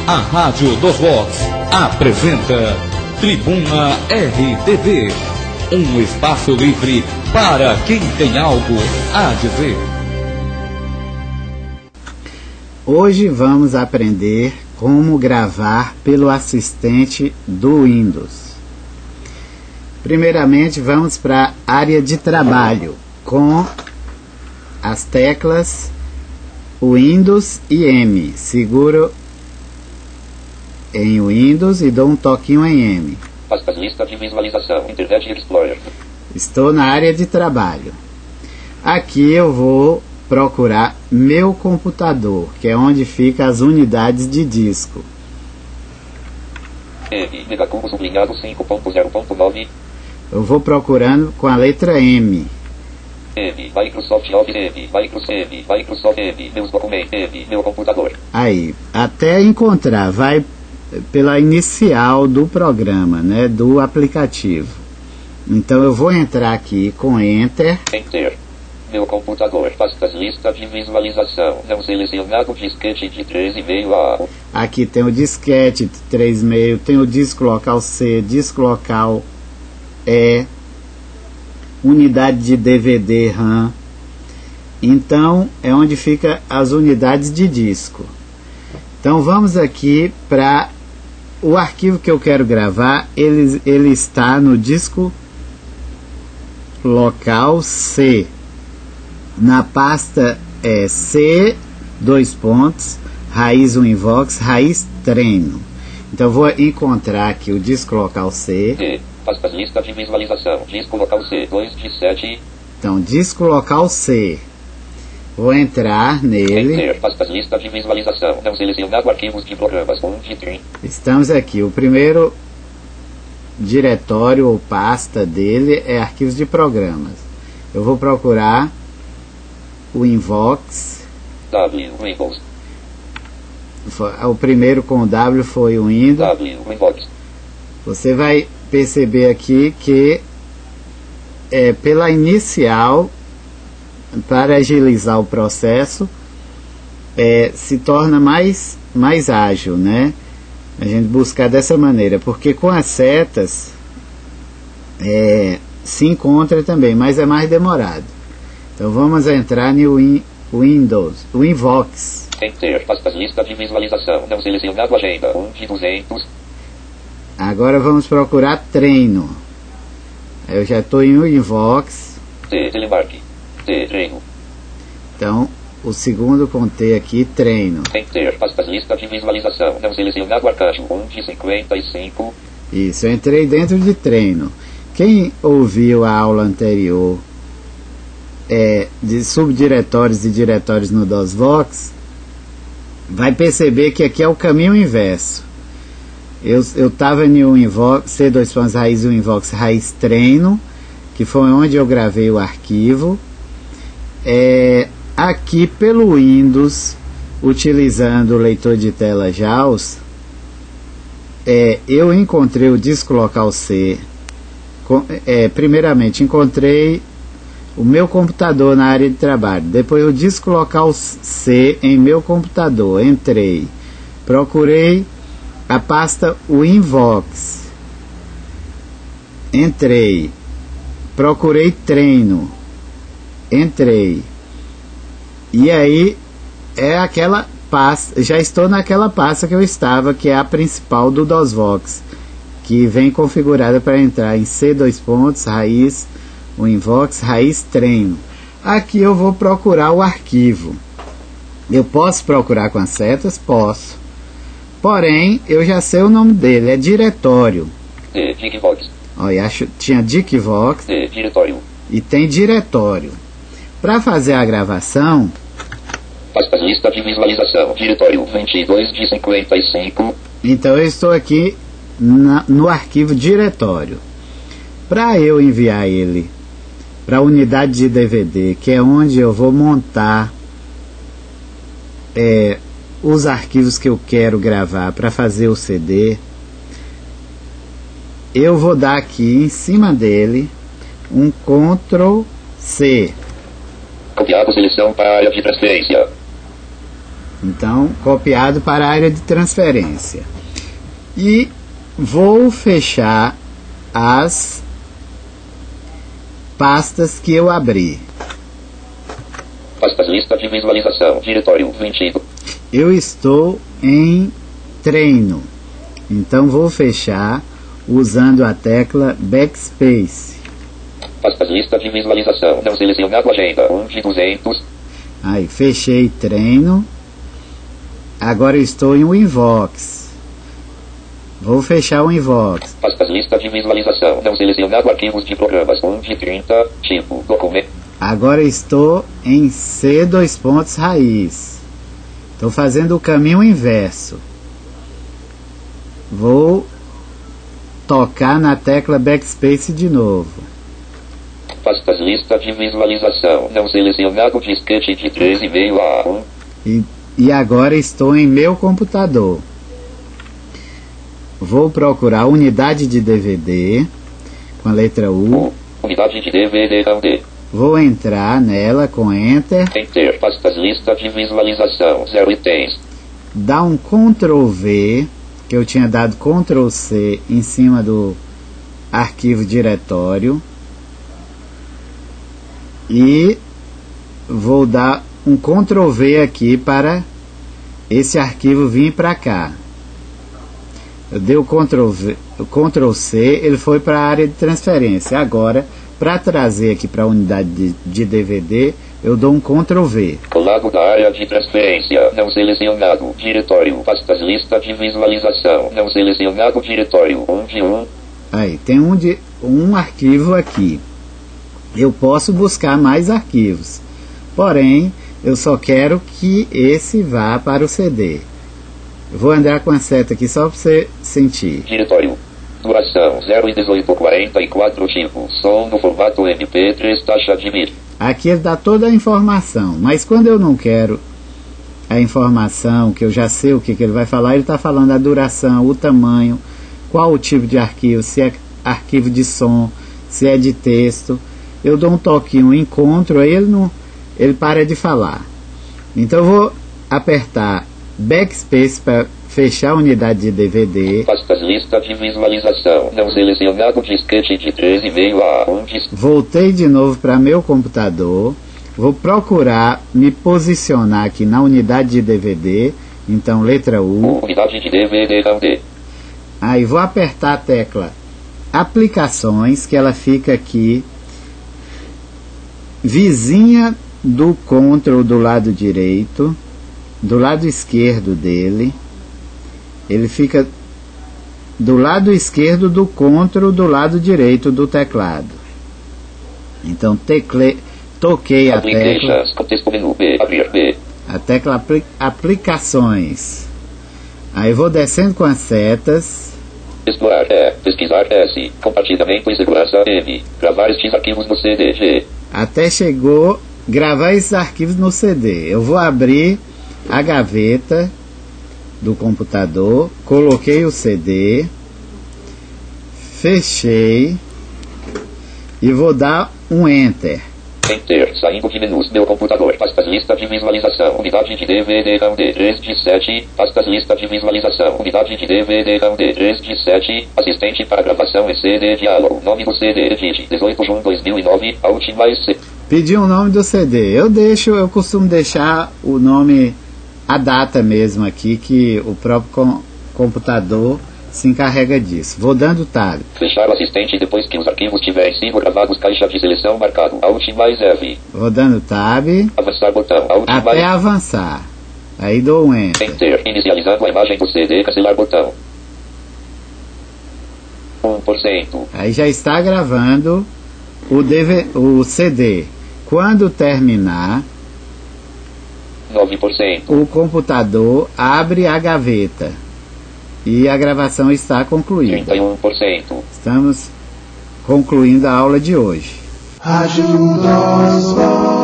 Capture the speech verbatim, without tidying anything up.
A Rádio dos Vox apresenta Tribuna R T V, um espaço livre para quem tem algo a dizer. Hoje vamos aprender como gravar pelo assistente do Windows. Primeiramente vamos para a área de trabalho com as teclas Windows e M. Seguro em Windows e dou um toquinho em M. Pasta lista de visualização, Internet Explorer. Estou na área de trabalho. Aqui eu vou procurar meu computador, que é onde ficam as unidades de disco. M, Megacubo sublinhado cinco ponto zero ponto nove. Eu vou procurando com a letra M. M, Microsoft Office, M, Microsoft, M, Microsoft, M, meus documentos, M, meu computador. Aí, até encontrar, vai pela inicial do programa, né, do aplicativo. Então eu vou entrar aqui com Enter. Enter. Meu computador, pastas lista de visualização, não selecionado, disquete de três e meio A. Aqui tem o disquete de três e meio, tem o disco local C, disco local E, unidade de D V D RAM. Então é onde fica as unidades de disco. Então vamos aqui para o arquivo que eu quero gravar. Ele, ele está no disco local C, na pasta é, C, dois pontos, raiz Winvox, raiz treino. Então eu vou encontrar aqui o disco local C. C, pastas lista de visualização, disco local C, dois de sete. Então, disco local C. Vou entrar nele. Enter, pastas lista de visualização, não selecionado, arquivos de programas, um de trinta. Estamos aqui. O primeiro diretório ou pasta dele é arquivos de programas. Eu vou procurar o Winvox. W, Windows. O primeiro com o W foi o Windows. W, Winvox. Você vai perceber aqui que é, pela inicial, para agilizar o processo, é, se torna mais, mais ágil, né? A gente buscar dessa maneira, porque com as setas é, se encontra também, mas é mais demorado. Então vamos entrar no Win, Windows, Winvox. Enter, pastas lista de visualização, não selecionado, agenda, um de duzentos. Agora vamos procurar treino. Eu já estou em Winvox. T, telemark. T, treino. Então, o segundo com T aqui, treino. Enter, pastas lista de visualização, não selecionado, arcanjo, um de cinquenta e cinco. Isso, eu entrei dentro de treino. Quem ouviu a aula anterior é, de subdiretórios e diretórios no DOSVox, vai perceber que aqui é o caminho inverso. Eu estava no Winvox, C dois pontos, raiz Winvox, raiz treino, que foi onde eu gravei o arquivo. É, aqui pelo Windows, utilizando o leitor de tela JAWS, é, eu encontrei o disco local C. Com, é, primeiramente encontrei o meu computador na área de trabalho, depois o disco local C em meu computador. Entrei, procurei a pasta Winvox, entrei, procurei treino, entrei, e aí é aquela pasta, já estou naquela pasta que eu estava, que é a principal do DOSVox, que vem configurada para entrar em C dois pontos, raiz Winvox, raiz treino. Aqui eu vou procurar o arquivo. Eu posso procurar com as setas? Posso. Porém, eu já sei o nome dele, é diretório. D, Dickvox. Olha, acho, tinha Dickvox. D, diretório. E tem diretório. Para fazer a gravação, pasta lista de visualização, diretório vinte e dois de cinquenta e cinco. Então eu estou aqui na, no arquivo diretório. Para eu enviar ele para a unidade de D V D, que é onde eu vou montar é, os arquivos que eu quero gravar para fazer o C D, eu vou dar aqui em cima dele um control C. Copiado, seleção para área de transferência. Então, copiado para a área de transferência. E vou fechar as pastas que eu abri. Pastas, lista de visualização, diretório vinte. Eu estou em treino, então vou fechar usando a tecla Backspace. Pastas, lista de visualização, não selecionado, agenda um de duzentos. Aí, fechei treino. Agora eu estou em Winvox. Vou fechar o Winvox. Pastas, lista de visualização, não selecionado, arquivos de programas um de trinta, tipo documento. Agora estou em C dois pontos raiz. Estou fazendo o caminho inverso. Vou tocar na tecla Backspace de novo. Pastas, lista de visualização, não selecionado, disquete de três e meio a um. E, e agora estou em meu computador. Vou procurar unidade de D V D com a letra U. Unidade de D V D não D. Vou entrar nela com Enter. Enter. Pastas, lista de visualização, zero itens. Dá um control V, que eu tinha dado control C em cima do arquivo diretório. E vou dar um control V aqui para esse arquivo vir para cá. Eu dei o control V, o control C, ele foi para a área de transferência. Agora, para trazer aqui para a unidade de, de D V D, eu dou um control V. Colado da área de transferência, não selecionado, diretório, pastas, lista de visualização, não selecionado, diretório um de um. Aí, tem um, de, um arquivo aqui. Eu posso buscar mais arquivos, porém, eu só quero que esse vá para o C D. Eu vou andar com a seta aqui só para você sentir. Diretório. Duração zero e dezoito quarenta e quatro, tipo som no formato M P três, taxa de bit. Aqui ele dá toda a informação, mas quando eu não quero a informação, que eu já sei o que, que ele vai falar, ele está falando a duração, o tamanho, qual o tipo de arquivo, se é arquivo de som, se é de texto. Eu dou um toquinho, encontro, aí ele, não, ele para de falar. Então eu vou apertar Backspace para fechar a unidade de D V D. Pastas, lista de visualização, não selecionado, disquete de três e meio a um. Voltei de novo para meu computador. Vou procurar me posicionar aqui na unidade de D V D. Então, letra U. Unidade de D V D não D. Aí vou apertar a tecla Aplicações, que ela fica aqui vizinha do Ctrl do lado direito, do lado esquerdo dele. Ele fica do lado esquerdo do Ctrl do lado direito do teclado. Então tecle, toquei a tecla, a tecla apli, Aplicações. Aí vou descendo com as setas. Explorar E, pesquisar S, compartilhamento e segurança M, gravar estes arquivos no C D G. Até chegou gravar esses arquivos no C D. Eu vou abrir a gaveta do computador, coloquei o C D, fechei e vou dar um Enter. Enter, saindo de menus, meu computador, pastas, lista de visualização, unidade de D V D não D três de sete, pastas, lista de visualização, unidade de D V D não D três de sete, assistente para gravação e C D diálogo, nome do C D, edit, dezoito de junho de dois mil e nove, alt mais C. Pedi o nome do C D, eu deixo, eu costumo deixar o nome, a data mesmo aqui, que o próprio com, computador se encarrega disso. Vou dando tab. Fechar o assistente depois que os arquivos tiverem sido gravados, caixa de seleção marcado, alt mais F. Vou dando tab. Avançar botão, alt até mais... avançar. Aí dou um Enter. Enter, inicializando a imagem do C D, cancelar botão. um por cento. Aí já está gravando o, D V, o C D. Quando terminar, nove por cento. O computador abre a gaveta e a gravação está concluída. trinta e um por cento. Estamos concluindo a aula de hoje.